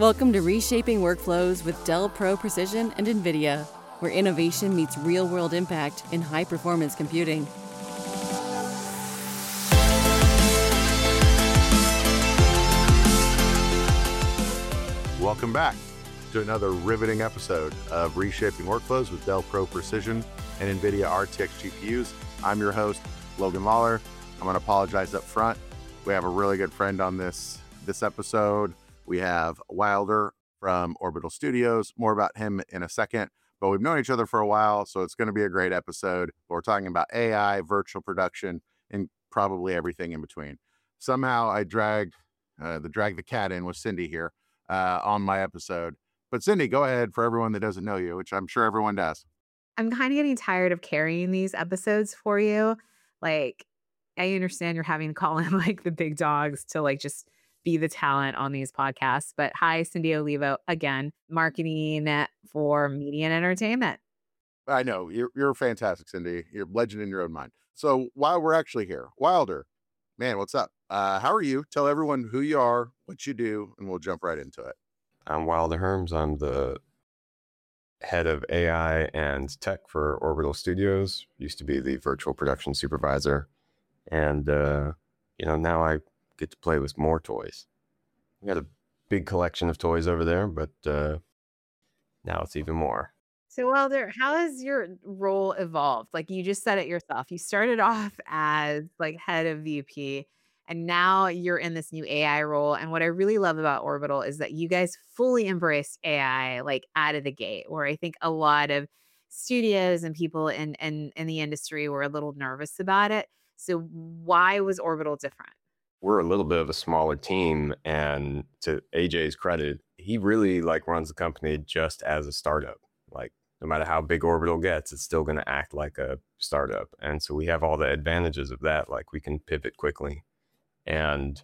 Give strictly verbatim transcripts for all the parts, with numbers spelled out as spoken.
Welcome to Reshaping Workflows with Dell Pro Precision and NVIDIA, where innovation meets real-world impact in high-performance computing. Welcome back to another riveting episode of Reshaping Workflows with Dell Pro Precision and NVIDIA R T X G P Us. I'm your host, Logan Lawler. I'm going to apologize up front. We have a really good friend on this, this episode. We have Wilder from Orbital Studios. More about him in a second, but we've known each other for a while, so it's going to be a great episode. We're talking about A I, virtual production, and probably everything in between. Somehow I dragged uh, the drag the cat in with Cindy here uh, on my episode. But Cindy, go ahead for everyone that doesn't know you, which I'm sure everyone does. I'm kind of getting tired of carrying these episodes for you. Like, I understand you're having to call in like the big dogs to like just be the talent on these podcasts. But hi, Cindy Olivo, again, marketing for media and entertainment. I know, you're, you're fantastic, Cindy. You're a legend in your own mind. So while we're actually here, Wilder, man, what's up? Uh, how are you? Tell everyone who you are, what you do, and we'll jump right into it. I'm Wilder Herms. I'm the head of A I and tech for Orbital Studios. Used to be the virtual production supervisor. And, uh, you know, now I get to play with more toys. We got a big collection of toys over there, but uh, now it's even more. So, Wilder, how has your role evolved? Like you just said it yourself. You started off as like head of V P, and now you're in this new A I role. And what I really love about Orbital is that you guys fully embraced A I like out of the gate, where I think a lot of studios and people in, in, in the industry were a little nervous about it. So why was Orbital different? We're a little bit of a smaller team, and to A J's credit, he really like runs the company just as a startup. Like no matter how big Orbital gets, it's still going to act like a startup. And so we have all the advantages of that. Like we can pivot quickly. And,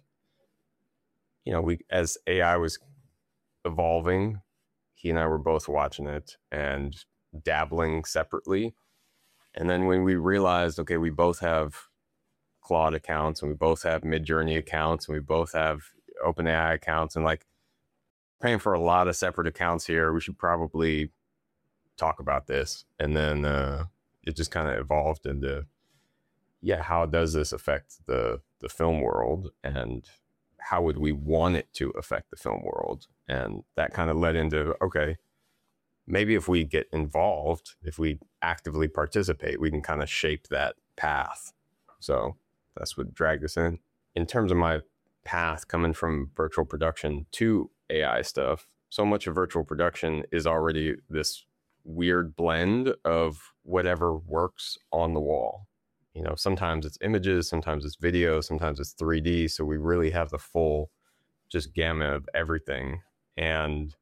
you know, we, as A I was evolving, he and I were both watching it and dabbling separately. And then when we realized, okay, we both have Claude accounts and we both have Midjourney accounts and we both have OpenAI accounts, and like paying for a lot of separate accounts here, we should probably talk about this. And then uh, it just kind of evolved into, yeah, how does this affect the the film world, and how would we want it to affect the film world? And that kind of led into, okay, maybe if we get involved, if we actively participate, we can kind of shape that path. So that's what dragged us in. In terms of my path coming from virtual production to A I stuff, so much of virtual production is already this weird blend of whatever works on the wall. You know, sometimes it's images, sometimes it's video, sometimes it's three D. So we really have the full just gamut of everything. And,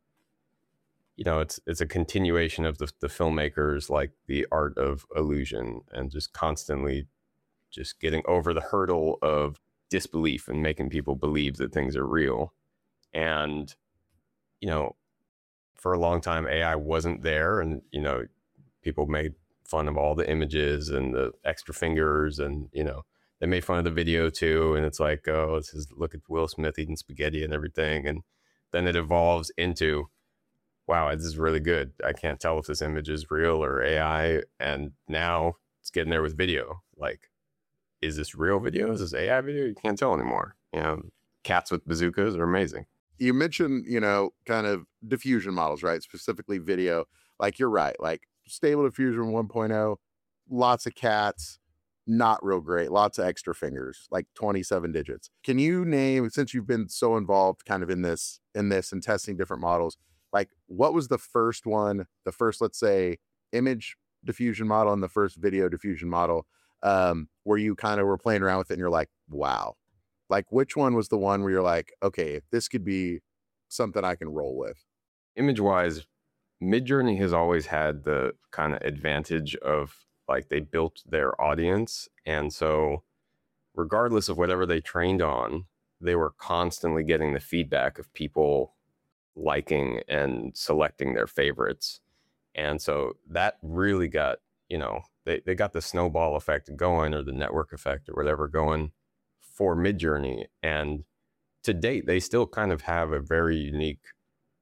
you know, it's it's a continuation of the, the filmmakers, like the art of illusion, and just constantly just getting over the hurdle of disbelief and making people believe that things are real. And, you know, for a long time, A I wasn't there, and, you know, people made fun of all the images and the extra fingers, and, you know, they made fun of the video too. And it's like, oh, this is, look at Will Smith eating spaghetti and everything. And then it evolves into, wow, this is really good. I can't tell if this image is real or A I. And now it's getting there with video. Like, is this real video? Is this A I video? You can't tell anymore. You know, cats with bazookas are amazing. You mentioned, you know, kind of diffusion models, right? Specifically video. Like, you're right. Like Stable Diffusion one point oh, lots of cats, not real great. Lots of extra fingers, like twenty-seven digits. Can you name, since you've been so involved kind of in this, in this and testing different models, like what was the first one, the first, let's say, image diffusion model and the first video diffusion model, um, where you kind of were playing around with it and you're like, wow. Like, which one was the one where you're like, okay, this could be something I can roll with? Image-wise, Midjourney has always had the kind of advantage of, like, they built their audience. And so regardless of whatever they trained on, they were constantly getting the feedback of people liking and selecting their favorites. And so that really got, you know, they, they got the snowball effect going, or the network effect or whatever going for Midjourney. And to date, they still kind of have a very unique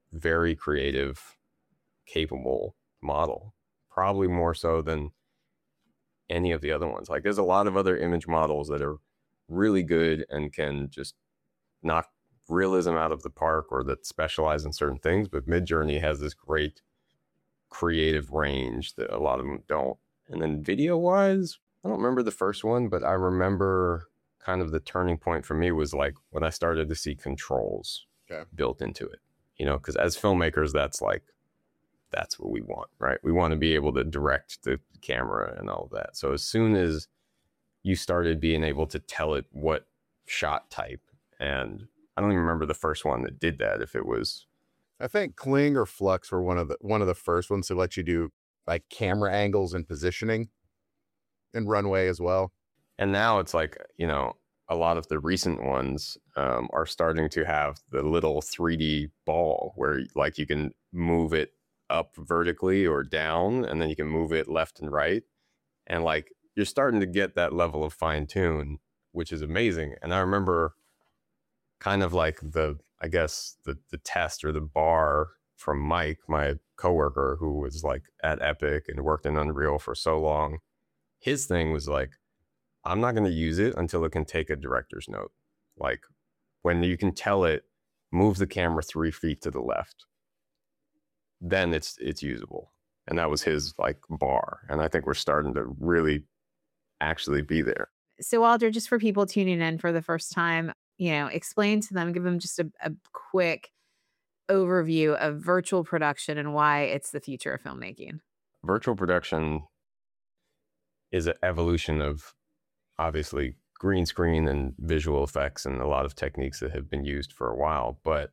very creative, capable model, probably more so than any of the other ones. Like there's a lot of other image models that are really good and can just knock realism out of the park or that specialize in certain things, but Midjourney has this great creative range that a lot of them don't. And then video wise, I don't remember the first one, but I remember kind of the turning point for me was like when I started to see controls okay. built into it, you know, because as filmmakers, that's like, that's what we want, right? We want to be able to direct the camera and all of that. So as soon as you started being able to tell it what shot type, and I don't even remember the first one that did that, if it was, I think Kling or Flux were one of the one of the first ones to let you do like camera angles and positioning and runway as well. And now it's like, you know, a lot of the recent ones um, are starting to have the little three D ball where like you can move it up vertically or down, and then you can move it left and right. And like, you're starting to get that level of fine tune, which is amazing. And I remember kind of like the, I guess the, the test or the bar from Mike, my coworker who was like at Epic and worked in Unreal for so long. His thing was like, I'm not going to use it until it can take a director's note. Like when you can tell it, move the camera three feet to the left, then it's it's usable. And that was his like bar. And I think we're starting to really actually be there. So Walter, just for people tuning in for the first time, you know, explain to them, give them just a, a quick overview of virtual production and why it's the future of filmmaking. Virtual production is an evolution of obviously green screen and visual effects and a lot of techniques that have been used for a while, but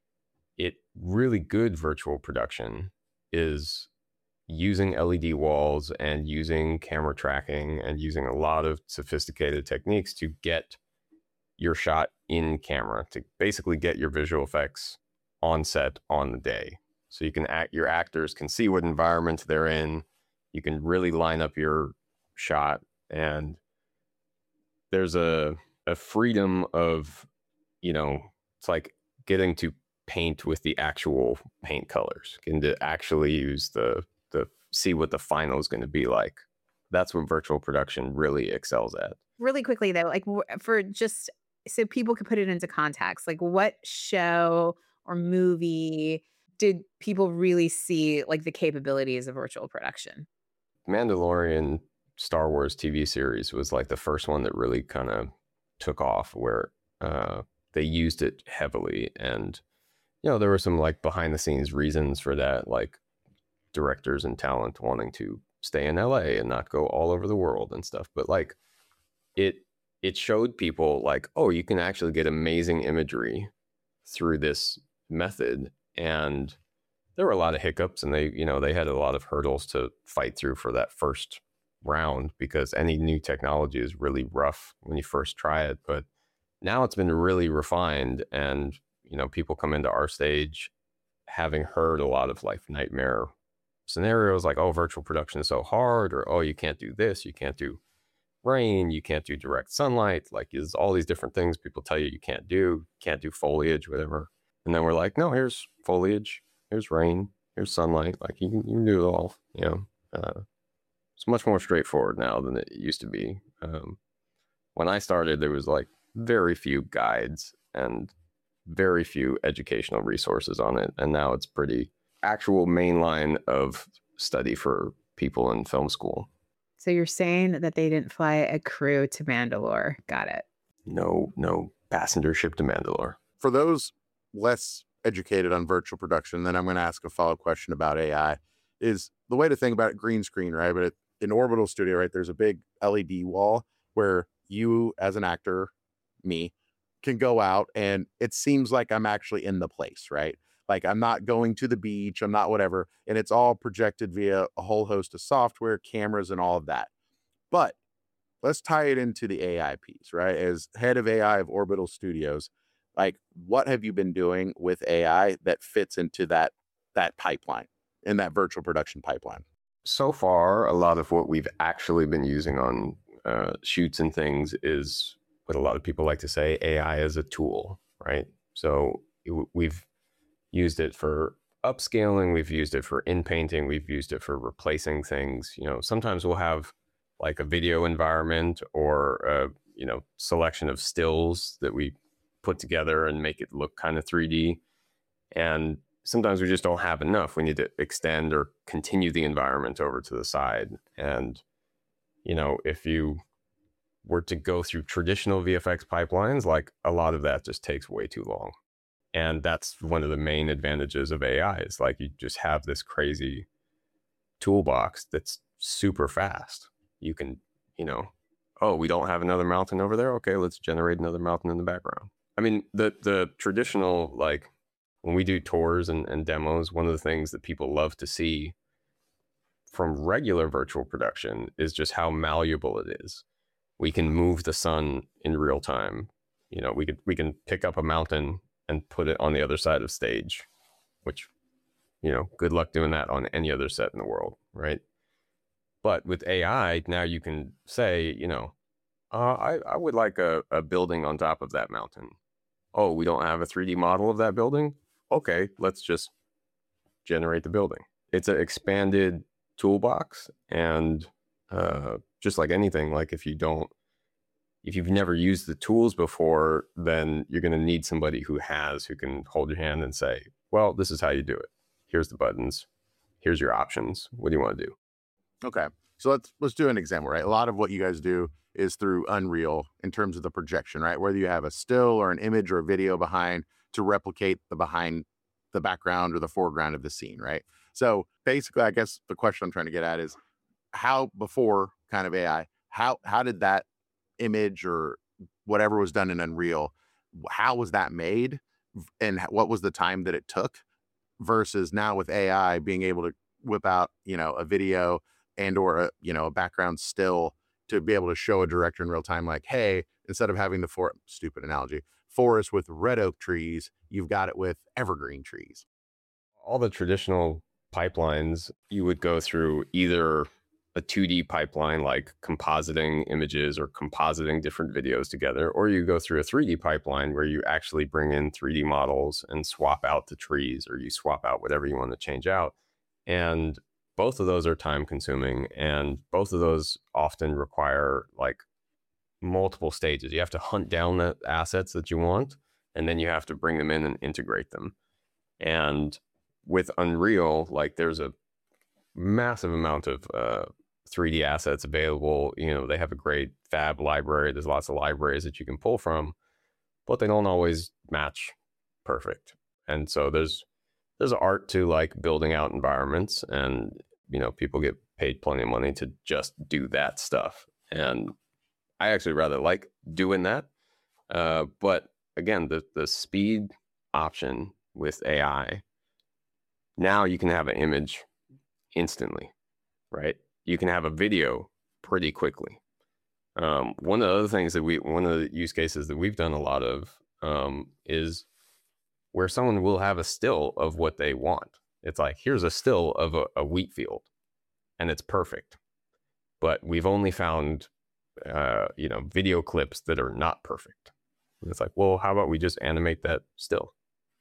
it really good virtual production is using L E D walls and using camera tracking and using a lot of sophisticated techniques to get your shot in camera, to basically get your visual effects on set on the day. So you can act, your actors can see what environment they're in. You can really line up your shot, and there's a a freedom of, you know, it's like getting to paint with the actual paint colors, getting to actually use the the see what the final is going to be like. That's what virtual production really excels at. Really quickly though, like for just so people could put it into context, like what show or movie did people really see like the capabilities of virtual production? Mandalorian Star Wars T V series was like the first one that really kind of took off, where uh, they used it heavily. And, you know, there were some like behind the scenes reasons for that, like directors and talent wanting to stay in L A and not go all over the world and stuff. But like it, it showed people like, oh, you can actually get amazing imagery through this method. And there were a lot of hiccups, and they, you know, they had a lot of hurdles to fight through for that first round, because any new technology is really rough when you first try it. But now it's been really refined, and, you know, people come into our stage having heard a lot of like nightmare scenarios like, oh, virtual production is so hard, or, oh, you can't do this, you can't do rain, you can't do direct sunlight, like there's all these different things people tell you you can't do, can't do foliage, whatever. And then we're like, no, here's foliage, here's rain, here's sunlight, like you can, you can do it all, you know. Uh, it's much more straightforward now than it used to be. Um, when I started, there was like very few guides and very few educational resources on it. And now it's pretty actual mainline of study for people in film school. So you're saying that they didn't fly a crew to Mandalore. Got it. No, no passenger ship to Mandalore. For those less educated on virtual production, then I'm going to ask a follow-up question about A I. Is the way to think about it green screen, right? But in Orbital Studio, right, there's a big L E D wall where you as an actor, me, can go out and it seems like I'm actually in the place, right? Like I'm not going to the beach, I'm not whatever. And it's all projected via a whole host of software, cameras, and all of that. But let's tie it into the A I piece, right? As head of A I of Orbital Studios, like what have you been doing with A I that fits into that that pipeline, in that virtual production pipeline? So far, a lot of what we've actually been using on uh, shoots and things is what a lot of people like to say, A I as a tool, right? So we've used it for upscaling. We've used it for in painting. We've used it for replacing things. You know, sometimes we'll have like a video environment or a, you know, selection of stills that we put together and make it look kind of three D. And sometimes we just don't have enough. We need to extend or continue the environment over to the side. And, you know, if you were to go through traditional V F X pipelines, like a lot of that just takes way too long. And that's one of the main advantages of A I is like you just have this crazy toolbox that's super fast. You can, you know, oh, we don't have another mountain over there. Okay, let's generate another mountain in the background. I mean, the the traditional, like when we do tours and, and demos, one of the things that people love to see from regular virtual production is just how malleable it is. We can move the sun in real time. You know, we could we can pick up a mountain and put it on the other side of stage, which, you know, good luck doing that on any other set in the world, right? But with A I, now you can say, you know, uh, I, I would like a, a building on top of that mountain. Oh, we don't have a three D model of that building? Okay, let's just generate the building. It's an expanded toolbox. And uh, just like anything, like if you don't, if you've never used the tools before, then you're going to need somebody who has, who can hold your hand and say, well, this is how you do it. Here's the buttons. Here's your options. What do you want to do? Okay. So let's, let's do an example, right? A lot of what you guys do is through Unreal in terms of the projection, right? Whether you have a still or an image or a video behind to replicate the behind the background or the foreground of the scene, right? So basically, I guess the question I'm trying to get at is how before kind of A I, how, how did that image or whatever was done in Unreal, how was that made? And what was the time that it took versus now with A I being able to whip out, you know, a video and or a, you know, a background still to be able to show a director in real time, like, hey, instead of having the for stupid analogy forest with red oak trees, you've got it with evergreen trees. All the traditional pipelines, you would go through either a two D pipeline, like compositing images or compositing different videos together, or you go through a three D pipeline where you actually bring in three D models and swap out the trees, or you swap out whatever you want to change out. And both of those are time consuming, and both of those often require like multiple stages. You have to hunt down the assets that you want, and then you have to bring them in and integrate them. And with Unreal, like there's a massive amount of uh, three D assets available. You know, they have a great fab library. There's lots of libraries that you can pull from, but they don't always match perfect. And so there's there's art to like building out environments, and you know, people get paid plenty of money to just do that stuff. And I actually rather like doing that. Uh, but again, the the speed option with A I, now you can have an image instantly, right? You can have a video pretty quickly. Um, one of the other things that we, one of the use cases that we've done a lot of um, is where someone will have a still of what they want. It's like, here's a still of a, a wheat field, and it's perfect. But we've only found, uh, you know, video clips that are not perfect. And it's like, well, how about we just animate that still?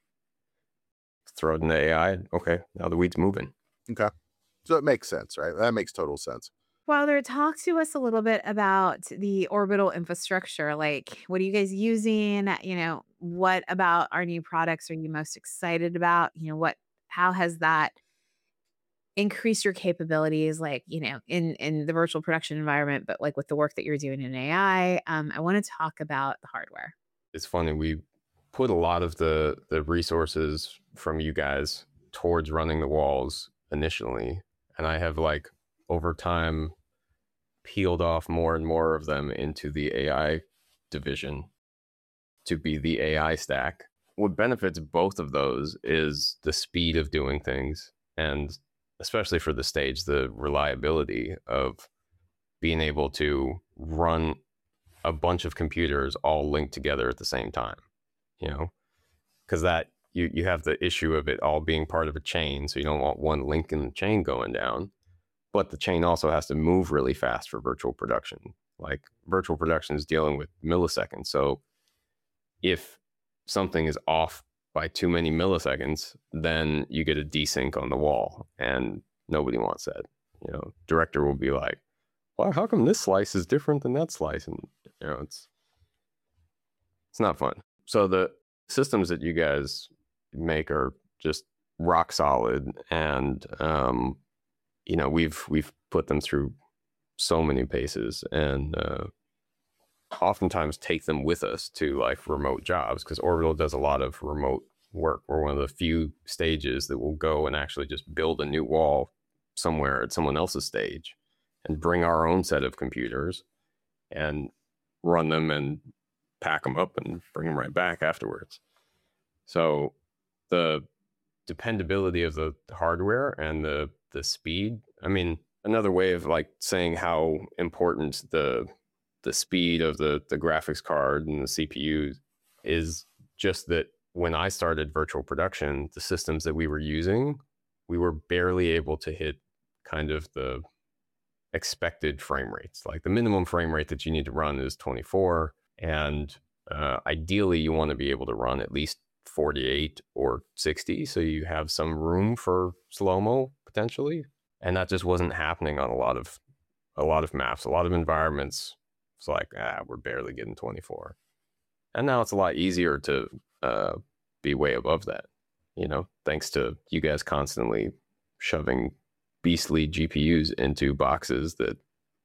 Throw it into A I. Okay, now the wheat's moving. Okay. So it makes sense, right? That makes total sense. Wilder, talk to us a little bit about the orbital infrastructure. Like, what are you guys using? You know, what about our new products are you most excited about? You know, what, how has that increased your capabilities, like, you know, in, in the virtual production environment, but like with the work that you're doing in A I? Um, I want to talk about the hardware. It's funny. We put a lot of the, the resources from you guys towards running the walls initially. And I have like over time peeled off more and more of them into the A I division to be the A I stack. What benefits both of those is the speed of doing things, and especially for the stage, the reliability of being able to run a bunch of computers all linked together at the same time, you know, because that you, you have the issue of it all being part of a chain. So you don't want one link in the chain going down, but the chain also has to move really fast for virtual production. Like virtual production is dealing with milliseconds. So if something is off by too many milliseconds, then you get a desync on the wall, and nobody wants that. You know, director will be like, well, how come this slice is different than that slice? And, you know, it's, it's not fun. So the systems that you guys make are just rock solid. And, um, you know, we've, we've put them through so many paces, and, uh, oftentimes take them with us to like remote jobs, because Orbital does a lot of remote work. We're one of the few stages that will go and actually just build a new wall somewhere at someone else's stage and bring our own set of computers and run them and pack them up and bring them right back afterwards. So the dependability of the hardware and the the speed, I mean, another way of like saying how important the the speed of the the graphics card and the C P U is just that when I started virtual production, the systems that we were using, we were barely able to hit kind of the expected frame rates. Like the minimum frame rate that you need to run is twenty-four, and uh, ideally you want to be able to run at least forty-eight or sixty, so you have some room for slow-mo potentially. And that just wasn't happening on a lot of a lot of maps, a lot of environments. It's like, ah, we're barely getting twenty-four. And now it's a lot easier to uh, be way above that, you know, thanks to you guys constantly shoving beastly G P Us into boxes that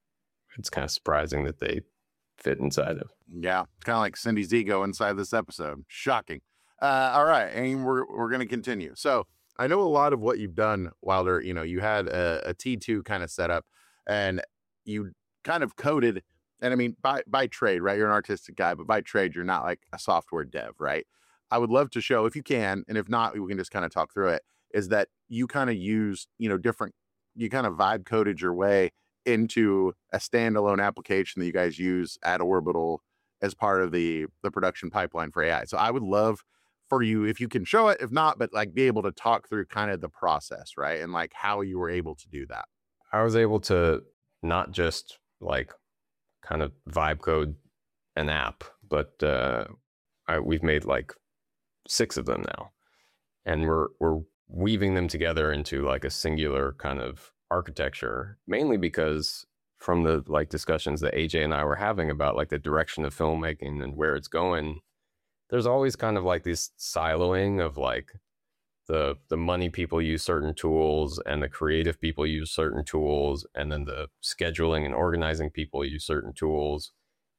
it's kind of surprising that they fit inside of. Yeah, kind of like Cindy's ego inside this episode. Shocking. Uh, all right, and we're we're going to continue. So I know a lot of what you've done, Wilder. You know, you had a, a T two kind of setup, and you kind of coded. And I mean, by by trade, right? You're an artistic guy, but by trade, you're not like a software dev, right? I would love to show, if you can, and if not, we can just kind of talk through it, is that you kind of use, you know, different, you kind of vibe coded your way into a standalone application that you guys use at Orbital as part of the, the production pipeline for A I. So I would love for you, if you can show it, if not, but like be able to talk through kind of the process, right? And like how you were able to do that. I was able to not just like kind of vibe code an app, but uh, I, we've made like six of them now, and we're we're weaving them together into like a singular kind of architecture, mainly because from the like discussions that A J and I were having about like the direction of filmmaking and where it's going, there's always kind of like this siloing of like the the money people use certain tools and the creative people use certain tools, and then the scheduling and organizing people use certain tools,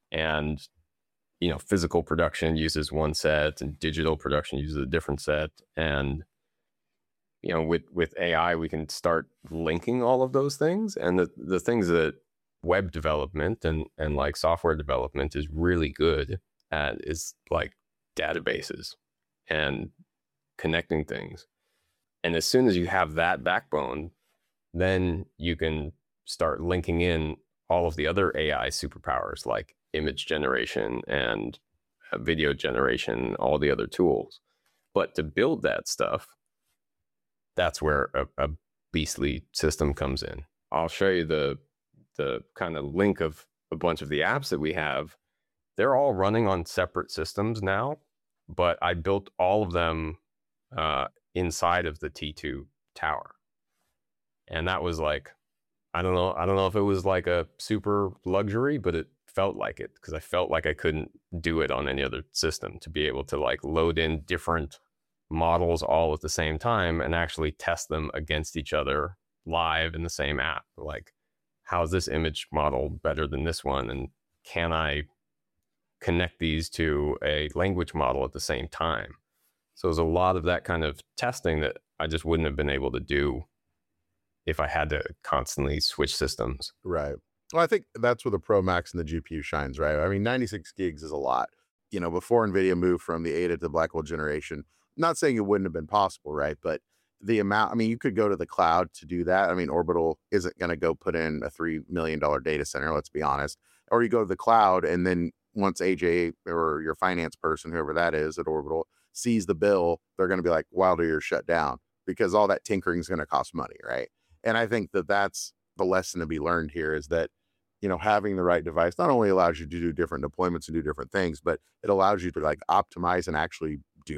and you know, physical production uses one set and digital production uses a different set. And you know, with with A I we can start linking all of those things. And the the things that web development and and like software development is really good at is like databases and connecting things. And as soon as you have that backbone, then you can start linking in all of the other A I superpowers like image generation and video generation, all the other tools. But to build that stuff, that's where a, a beastly system comes in. I'll show you the the kind of link of a bunch of the apps that we have. They're all running on separate systems now, but I built all of them uh, inside of the T two tower. And that was like, I don't know, I don't know if it was like a super luxury, but it felt like it, because I felt like I couldn't do it on any other system, to be able to like load in different models all at the same time and actually test them against each other live in the same app. Like, how's this image model better than this one? And can I connect these to a language model at the same time? So there's a lot of that kind of testing that I just wouldn't have been able to do if I had to constantly switch systems. Right. Well, I think that's where the Pro Max and the G P U shines, right? I mean, ninety-six gigs is a lot. You know, before NVIDIA moved from the Ada to the Blackwell generation, not saying it wouldn't have been possible, right? But the amount, I mean, you could go to the cloud to do that. I mean, Orbital isn't going to go put in a three million dollars data center, let's be honest. Or you go to the cloud, and then once A J or your finance person, whoever that is at Orbital, sees the bill, they're going to be like, Wilder, you're shut down, because all that tinkering is going to cost money, right? And I think that that's the lesson to be learned here, is that, you know, having the right device not only allows you to do different deployments and do different things, but it allows you to like optimize and actually do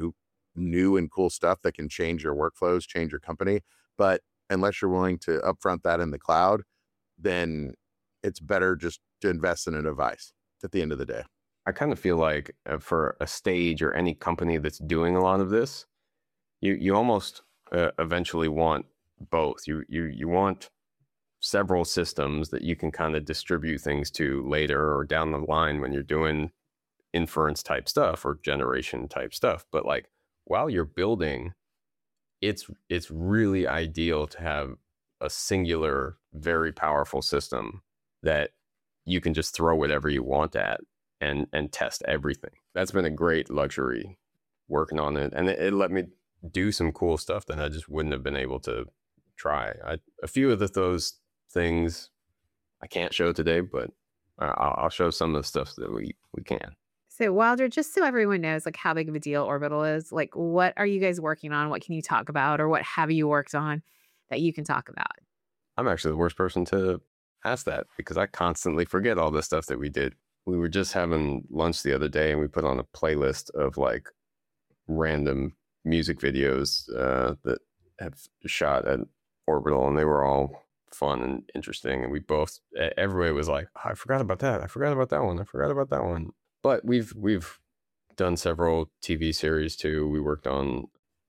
new and cool stuff that can change your workflows, change your company. But unless you're willing to upfront that in the cloud, then it's better just to invest in a device at the end of the day. I kind of feel like uh, for a stage or any company that's doing a lot of this, you you almost uh, eventually want both. You you you want several systems that you can kind of distribute things to later or down the line when you're doing inference type stuff or generation type stuff. But like while you're building, it's it's really ideal to have a singular, very powerful system that you can just throw whatever you want at and and test everything. That's been a great luxury working on it, and it, it let me do some cool stuff that I just wouldn't have been able to try. I, a few of the, those things I can't show today, but I'll, I'll show some of the stuff that we we can. So Wilder, just so everyone knows like how big of a deal Orbital is, like what are you guys working on? What can you talk about, or what have you worked on that you can talk about? I'm actually the worst person to ask that because I constantly forget all the stuff that we did. We were just having lunch the other day and we put on a playlist of like random music videos uh, that have shot at Orbital, and they were all fun and interesting. And we both, everybody was like, oh, I forgot about that. I forgot about that one. I forgot about that one. But we've we've done several T V series too. We worked on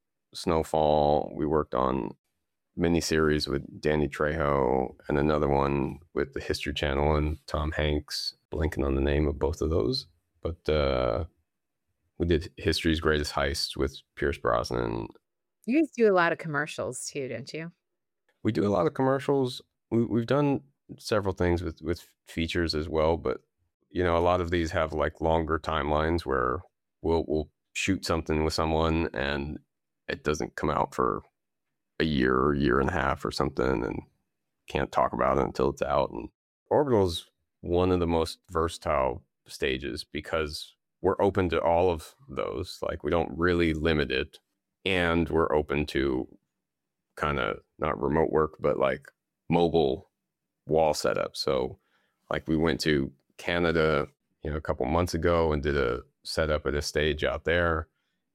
Snowfall. We worked on miniseries with Danny Trejo, and another one with the History Channel and Tom Hanks. Blanking on the name of both of those, but uh, we did History's Greatest Heist with Pierce Brosnan. You guys do a lot of commercials too, don't you? We do a lot of commercials. We, we've done several things with with features as well, but you know, a lot of these have like longer timelines where we'll we'll shoot something with someone and it doesn't come out for a year or year and a half or something, and can't talk about it until it's out. And Orbital's one of the most versatile stages because we're open to all of those. Like we don't really limit it, and we're open to kind of not remote work, but like mobile wall setup. So like we went to Canada, you know, a couple months ago and did a setup at a stage out there,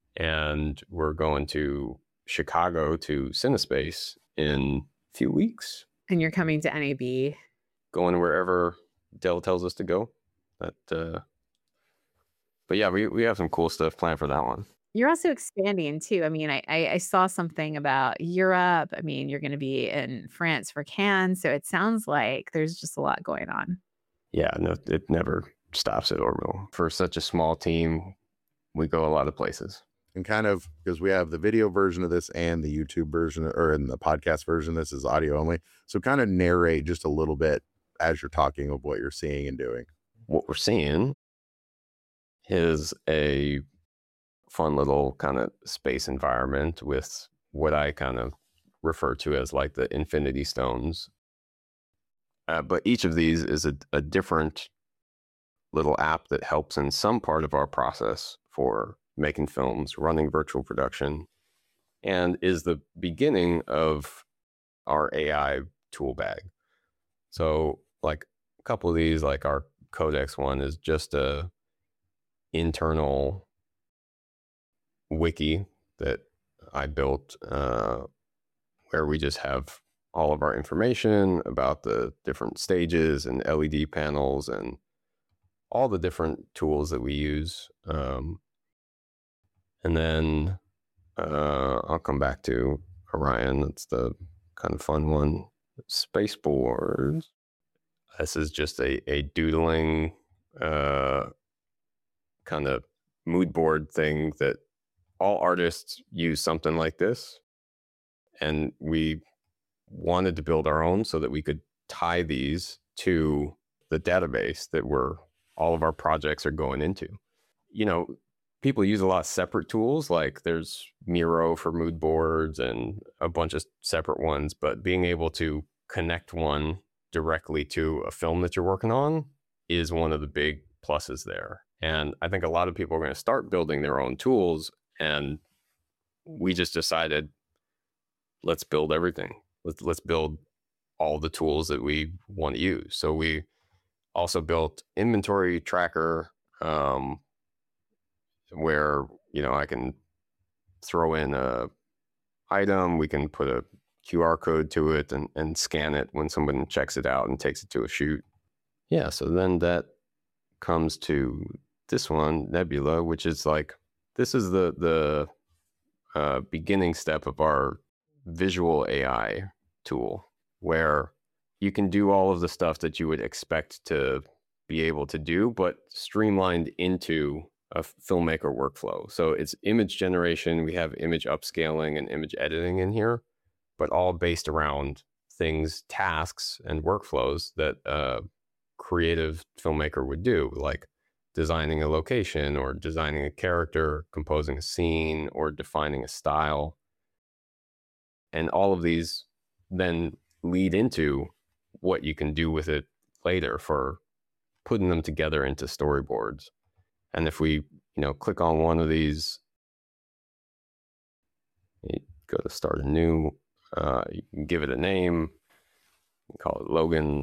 and we're going to Chicago to Cinespace in a few weeks. And you're coming to N A B. Going wherever Dell tells us to go. That, uh, but yeah, we, we have some cool stuff planned for that one. You're also expanding too. I mean, I, I, I saw something about Europe. I mean, you're going to be in France for Cannes. So it sounds like there's just a lot going on. Yeah, no, it never stops at Orbital. For such a small team, we go a lot of places. And kind of, because we have the video version of this and the YouTube version, or in the podcast version, this is audio only. So kind of narrate just a little bit as you're talking of what you're seeing and doing. What we're seeing is a fun little kind of space environment with what I kind of refer to as like the Infinity Stones. Uh, but each of these is a, a different little app that helps in some part of our process for making films, running virtual production, and is the beginning of our A I tool bag. So like a couple of these, like our Codex one is just a internal wiki that I built uh, where we just have all of our information about the different stages and L E D panels and all the different tools that we use. Um, and then uh, I'll come back to Orion. That's the kind of fun one. Spaceport. This is just a, a doodling uh, kind of mood board thing that all artists use something like this. And we wanted to build our own so that we could tie these to the database that we're all of our projects are going into. You know, people use a lot of separate tools, like there's Miro for mood boards and a bunch of separate ones, but being able to connect one directly to a film that you're working on is one of the big pluses there. And I think a lot of people are going to start building their own tools, and we just decided, let's build everything. Let's, let's build all the tools that we want to use. So we also built inventory tracker, um, where, you know, I can throw in a item, we can put a Q R code to it and, and scan it when someone checks it out and takes it to a shoot. Yeah, so then that comes to this one, Nebula, which is like, this is the, the uh, beginning step of our visual A I tool, where you can do all of the stuff that you would expect to be able to do, but streamlined into a filmmaker workflow. So it's image generation, we have image upscaling and image editing in here, but all based around things, tasks, and workflows that a creative filmmaker would do, like designing a location or designing a character, composing a scene, or defining a style. And all of these then lead into what you can do with it later for putting them together into storyboards. And if we, you know, click on one of these, you go to start a new, uh, you can give it a name, call it Logan,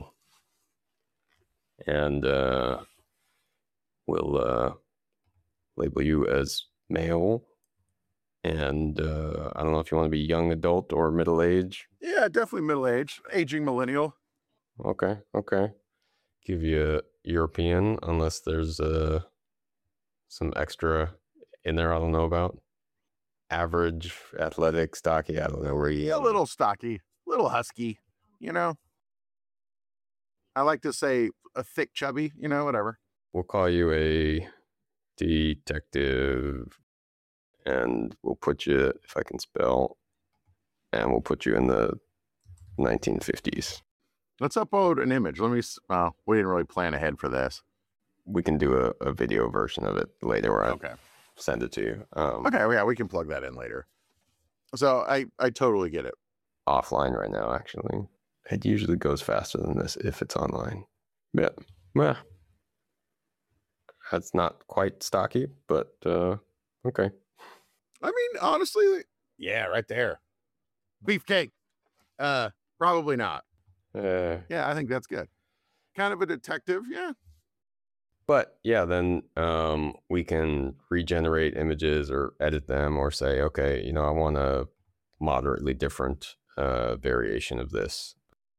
and uh, we'll uh, label you as male. And uh, I don't know if you want to be young adult or middle age. Yeah, definitely middle age, aging millennial. Okay, okay. Give you a European, unless there's uh, some extra in there I don't know about. Average, athletic, stocky, I don't know where you A little stocky, little husky, you know. I like to say a thick chubby, you know, whatever. We'll call you a detective, and we'll put you, if I can spell, and we'll put you in the nineteen fifties. Let's upload an image. Let me, well, we didn't really plan ahead for this. We can do a, a video version of it later where I Okay. send it to you. Um, Okay, well, yeah, we can plug that in later. So I, I totally get it. Offline right now, actually. It usually goes faster than this if it's online. Yeah. Well, that's not quite stocky, but uh, okay. I mean, honestly, yeah, right there. Beefcake. Uh, probably not. Uh, Yeah, I think that's good. Kind of a detective, yeah. But yeah, then um, we can regenerate images or edit them or say, okay, you know, I want a moderately different uh, variation of this.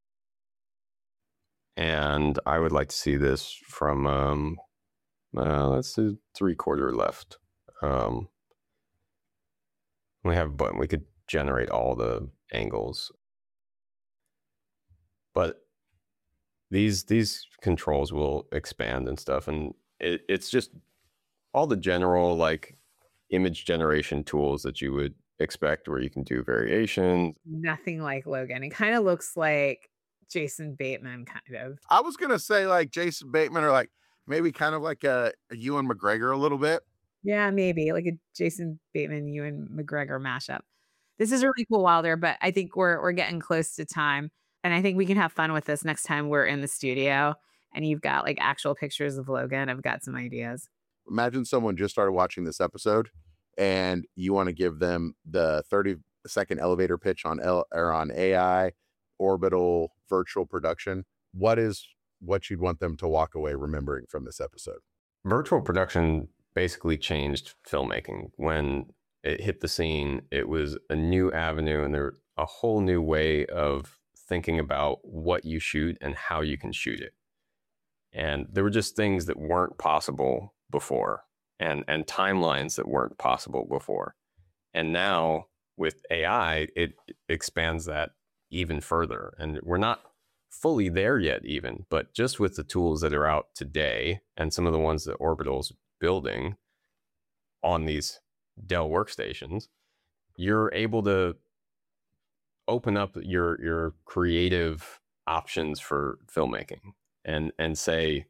And I would like to see this from, um, uh, let's do three quarter left. Um, we have a button. We could generate all the angles. But these these controls will expand and stuff, and it, it's just all the general like image generation tools that you would expect, where you can do variations. Nothing like Logan. It kind of looks like Jason Bateman, kind of. I was going to say like Jason Bateman or like maybe kind of like a, a Ewan McGregor a little bit. Yeah, maybe like a Jason Bateman, Ewan McGregor mashup. This is really cool, Wilder, but I think we're we're getting close to time. And I think we can have fun with this next time we're in the studio and you've got like actual pictures of Logan. I've got some ideas. Imagine someone just started watching this episode and you want to give them the thirty second elevator pitch on L or on A I, orbital, virtual production. What is what you'd want them to walk away remembering from this episode? Virtual production basically changed filmmaking. When it hit the scene, it was a new avenue and there a whole new way of thinking about what you shoot and how you can shoot it. And there were just things that weren't possible before, and and timelines that weren't possible before. And now with A I, it expands that even further. And we're not fully there yet even, but just with the tools that are out today and some of the ones that Orbital's building on these Dell workstations, you're able to open up your your creative options for filmmaking and and say,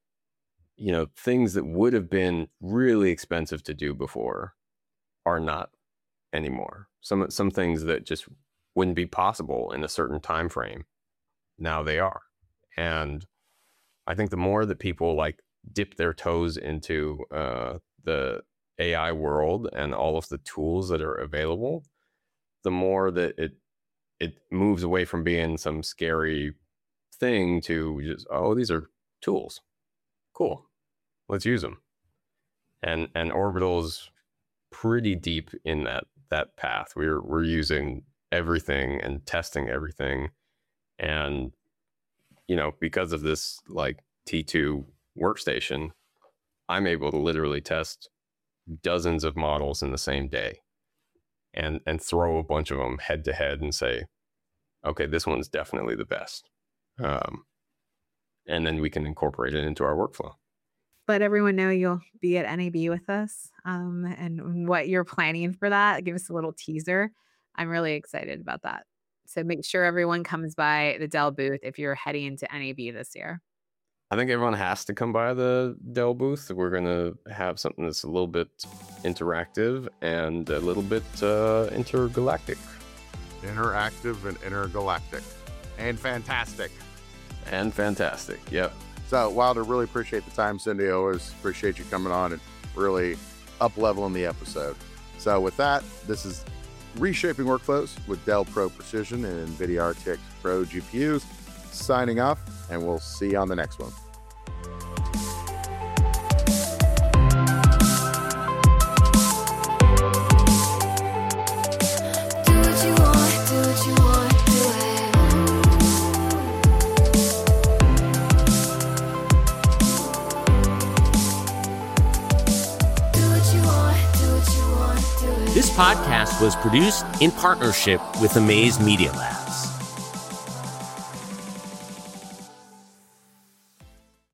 you know, things that would have been really expensive to do before are not anymore. Some some things that just wouldn't be possible in a certain time frame, now they are. And I think the more that people like dip their toes into uh, the A I world and all of the tools that are available, the more that it it moves away from being some scary thing to just, oh, these are tools. Cool. Let's use them. And and Orbital's pretty deep in that that path. We're we're using everything and testing everything, and you know, because of this like T two workstation, I'm able to literally test dozens of models in the same day, and and throw a bunch of them head to head and say, okay, this one's definitely the best, um, and then we can incorporate it into our workflow. Let everyone know you'll be at N A B with us, um, and what you're planning for that. Give us a little teaser. I'm really excited about that. So make sure everyone comes by the Dell booth if you're heading into N A B this year. I think everyone has to come by the Dell booth. We're going to have something that's a little bit interactive and a little bit uh, intergalactic. Interactive and intergalactic. And fantastic. And fantastic, yep. So, Wilder, really appreciate the time, Cindy. I always appreciate you coming on and really up-leveling the episode. So with that, this is Reshaping Workflows with Dell Pro Precision and NVIDIA R T X Pro G P Us. Signing off, and we'll see you on the next one. Do what you want, do what you want, do it. Do what you want, do what you want, do it. This podcast was produced in partnership with Amaze Media Lab.